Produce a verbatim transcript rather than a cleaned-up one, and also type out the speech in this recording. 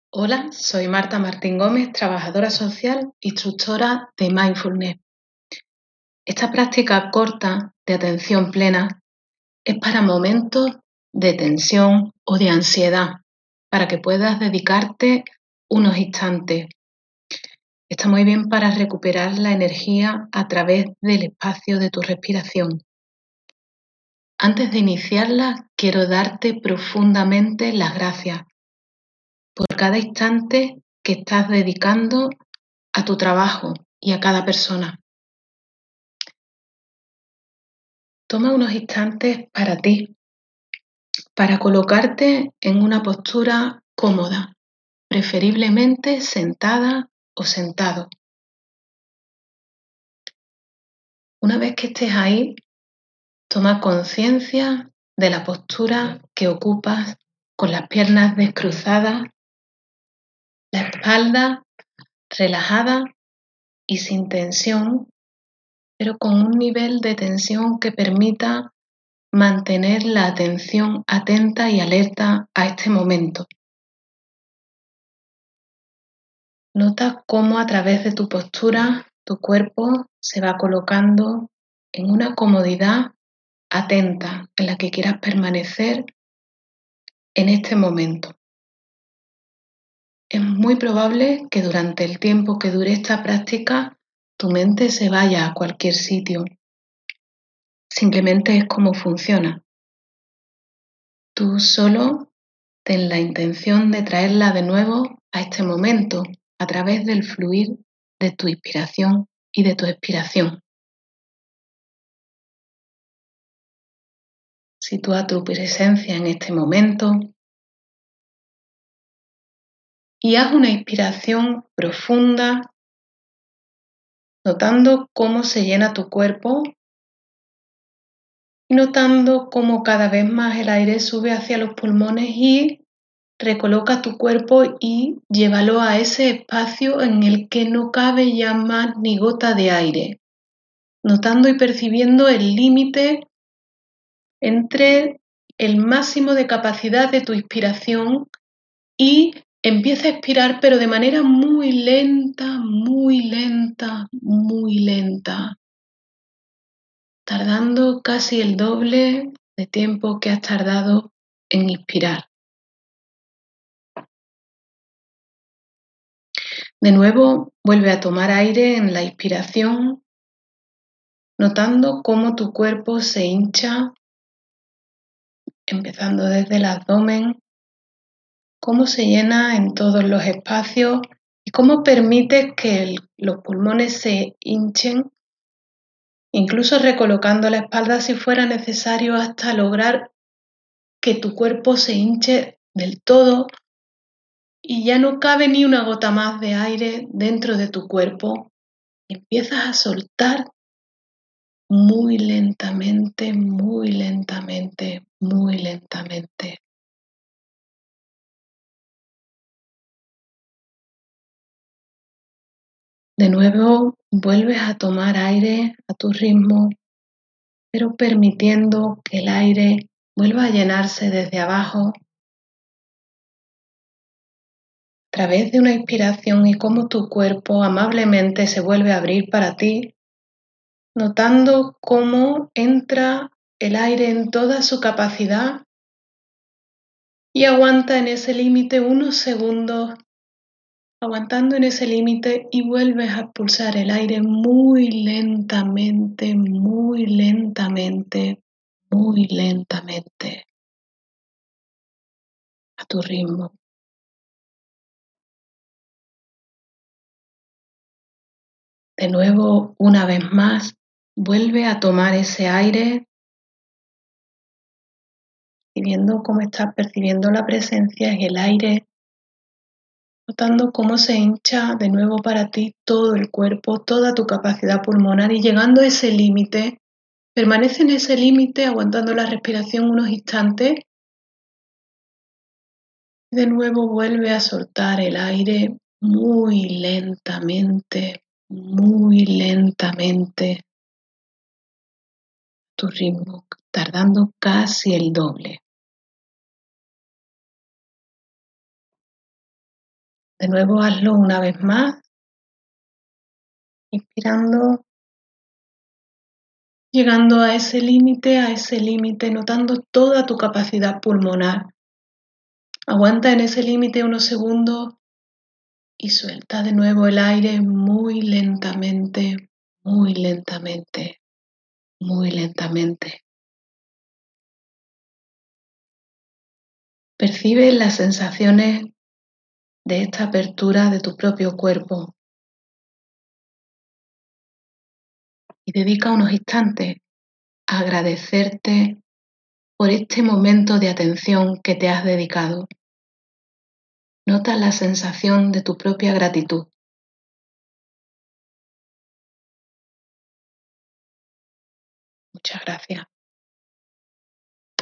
Hola, soy Marta Martín Gómez, trabajadora social, instructora de Mindfulness. Esta práctica corta de atención plena es para momentos de tensión o de ansiedad, para que puedas dedicarte unos instantes. Está muy bien para recuperar la energía a través del espacio de tu respiración. Antes de iniciarla, quiero darte profundamente las gracias por cada instante que estás dedicando a tu trabajo y a cada persona. Toma unos instantes para ti, para colocarte en una postura cómoda, preferiblemente sentada o sentado. Una vez que estés ahí, toma conciencia de la postura que ocupas con las piernas descruzadas, la espalda relajada y sin tensión, pero con un nivel de tensión que permita mantener la atención atenta y alerta a este momento. Nota cómo a través de tu postura tu cuerpo se va colocando en una comodidad atenta en la que quieras permanecer en este momento. Es muy probable que durante el tiempo que dure esta práctica tu mente se vaya a cualquier sitio. Simplemente es como funciona. Tú solo ten la intención de traerla de nuevo a este momento a través del fluir de tu inspiración y de tu expiración. Sitúa tu presencia en este momento y haz una inspiración profunda, notando cómo se llena tu cuerpo y notando cómo cada vez más el aire sube hacia los pulmones y recoloca tu cuerpo y llévalo a ese espacio en el que no cabe ya más ni gota de aire, notando y percibiendo el límite entre el máximo de capacidad de tu inspiración y empieza a expirar, pero de manera muy lenta, muy lenta, muy lenta, tardando casi el doble de tiempo que has tardado en inspirar. De nuevo, vuelve a tomar aire en la inspiración, notando cómo tu cuerpo se hincha, empezando desde el abdomen, cómo se llena en todos los espacios y cómo permites que el, los pulmones se hinchen, incluso recolocando la espalda si fuera necesario hasta lograr que tu cuerpo se hinche del todo y ya no cabe ni una gota más de aire dentro de tu cuerpo. Empiezas a soltar muy lentamente, muy lentamente, muy lentamente. De nuevo, vuelves a tomar aire a tu ritmo, pero permitiendo que el aire vuelva a llenarse desde abajo a través de una inspiración y cómo tu cuerpo amablemente se vuelve a abrir para ti, notando cómo entra el aire en toda su capacidad y aguanta en ese límite unos segundos, aguantando en ese límite y vuelves a expulsar el aire muy lentamente, muy lentamente, muy lentamente, a tu ritmo. De nuevo, una vez más, vuelve a tomar ese aire y viendo cómo estás percibiendo la presencia en el aire, notando cómo se hincha de nuevo para ti todo el cuerpo, toda tu capacidad pulmonar y llegando a ese límite, permanece en ese límite aguantando la respiración unos instantes. De nuevo vuelve a soltar el aire muy lentamente, muy lentamente, a tu ritmo, tardando casi el doble. De nuevo hazlo una vez más, inspirando, llegando a ese límite, a ese límite, notando toda tu capacidad pulmonar. Aguanta en ese límite unos segundos y suelta de nuevo el aire muy lentamente, muy lentamente, muy lentamente. Percibe las sensaciones de esta apertura de tu propio cuerpo y dedica unos instantes a agradecerte por este momento de atención que te has dedicado. Nota la sensación de tu propia gratitud. Muchas gracias.